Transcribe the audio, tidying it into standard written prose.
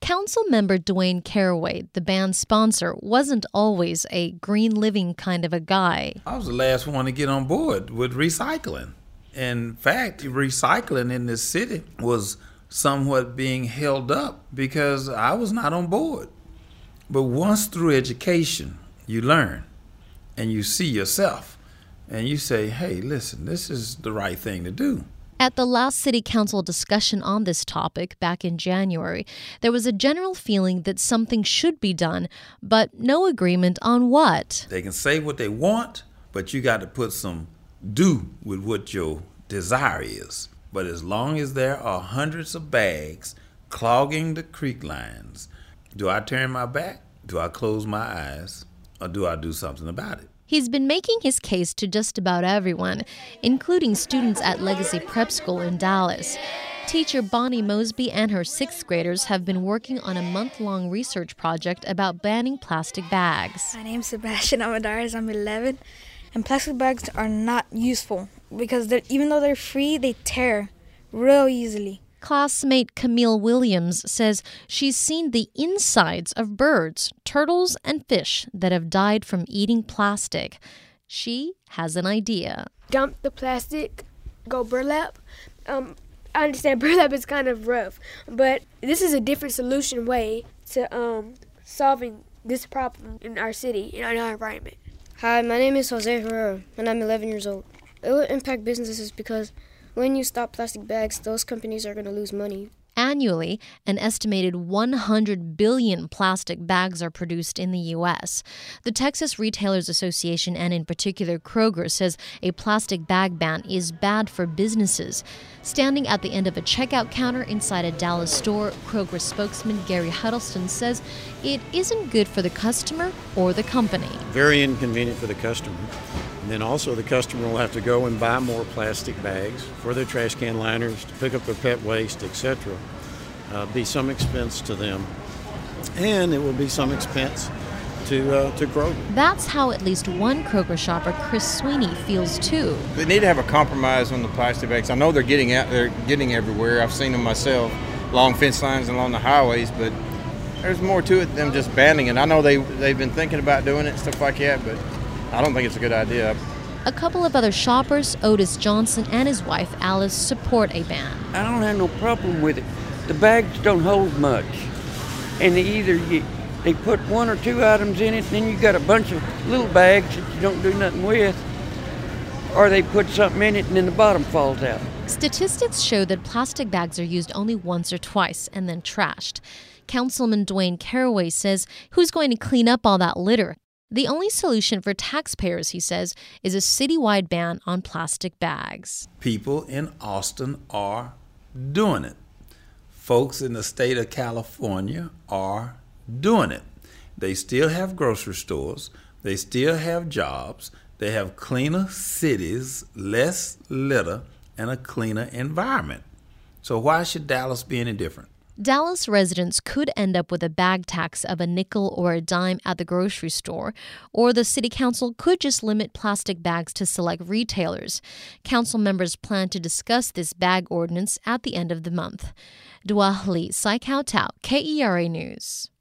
Council member Dwayne Caraway, the band's sponsor, wasn't always a green living kind of a guy. I was the last one to get on board with recycling. In fact, recycling in this city was somewhat being held up because I was not on board. But once through education, you learn and you see yourself and you say, hey, listen, this is the right thing to do. At the last City Council discussion on this topic back in January, there was a general feeling that something should be done, but no agreement on what. They can say what they want, but you got to put some do with what your desire is. But as long as there are hundreds of bags clogging the creek lines, do I turn my back, do I close my eyes, or do I do something about it? He's been making his case to just about everyone, including students at Legacy Prep School in Dallas. Teacher Bonnie Mosby and her sixth graders have been working on a month-long research project about banning plastic bags. My name's Sebastian Amadares. I'm 11. And plastic bags are not useful because even though they're free, they tear real easily. Classmate Camille Williams says she's seen the insides of birds, turtles, and fish that have died from eating plastic. She has an idea. Dump the plastic, go burlap. I understand burlap is kind of rough, but this is a different solution way to solving this problem in our city, in our environment. Hi, my name is Jose Herrera, and I'm 11 years old. It will impact businesses because when you stop plastic bags, those companies are going to lose money. Annually, an estimated 100 billion plastic bags are produced in the U.S. The Texas Retailers Association, and in particular Kroger, says a plastic bag ban is bad for businesses. Standing at the end of a checkout counter inside a Dallas store, Kroger spokesman Gary Huddleston says it isn't good for the customer or the company. Very inconvenient for the customer. And then also the customer will have to go and buy more plastic bags for their trash can liners, to pick up their pet waste, etc. Be some expense to them. And it will be some expense to Kroger. That's how at least one Kroger shopper, Chris Sweeney, feels too. They need to have a compromise on the plastic bags. I know they're getting everywhere. I've seen them myself, along fence lines and along the highways, but there's more to it than just banning it. I know they've been thinking about doing it, stuff like that, but I don't think it's a good idea. A couple of other shoppers, Otis Johnson and his wife Alice, support a ban. I don't have no problem with it. The bags don't hold much. And they put one or two items in it, and then you got a bunch of little bags that you don't do nothing with. Or they put something in it and then the bottom falls out. Statistics show that plastic bags are used only once or twice and then trashed. Councilman Dwayne Caraway says, who's going to clean up all that litter? The only solution for taxpayers, he says, is a citywide ban on plastic bags. People in Austin are doing it. Folks in the state of California are doing it. They still have grocery stores. They still have jobs. They have cleaner cities, less litter, and a cleaner environment. So why should Dallas be any different? Dallas residents could end up with a bag tax of a nickel or a dime at the grocery store, or the city council could just limit plastic bags to select retailers. Council members plan to discuss this bag ordinance at the end of the month. Dua Lee, Sai Kao Tao, KERA News.